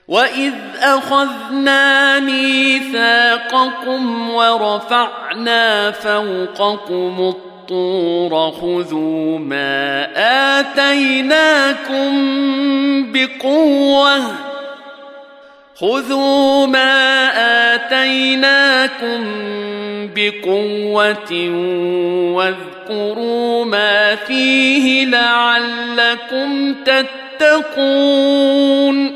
وإذ أخذنا ميثاقكم ورفعنا فوقكم الطور خذوا ما آتيناكم بقوة واذكروا ما فيه لعلكم تتقون